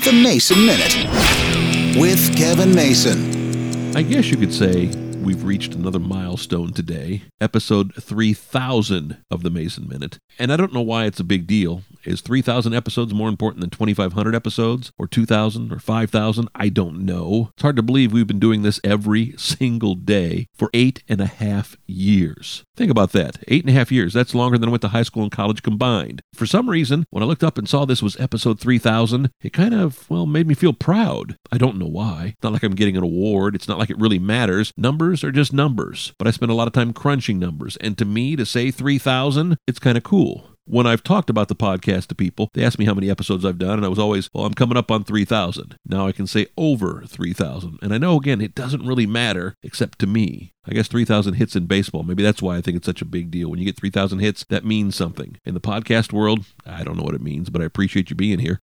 The Mason Minute with Kevin Mason. I guess you could say we've reached another milestone today, episode 3000 of the Mason Minute. And I don't know why it's a big deal. Is 3,000 episodes more important than 2,500 episodes? Or 2,000 or 5,000? I don't know. It's hard to believe we've been doing this every single day for 8.5 years. Think about that. 8.5 years. That's longer than I went to high school and college combined. For some reason, when I looked up and saw this was episode 3000, it kind of, made me feel proud. I don't know why. It's not like I'm getting an award. It's not like it really matters. Numbers are just numbers. But I spend a lot of time crunching numbers. And to me, to say 3,000, it's kind of cool. When I've talked about the podcast to people, they ask me how many episodes I've done, and I was always, I'm coming up on 3,000. Now I can say over 3,000. And I know, again, it doesn't really matter, except to me. I guess 3,000 hits in baseball. Maybe that's why I think it's such a big deal. When you get 3,000 hits, that means something. In the podcast world, I don't know what it means, but I appreciate you being here.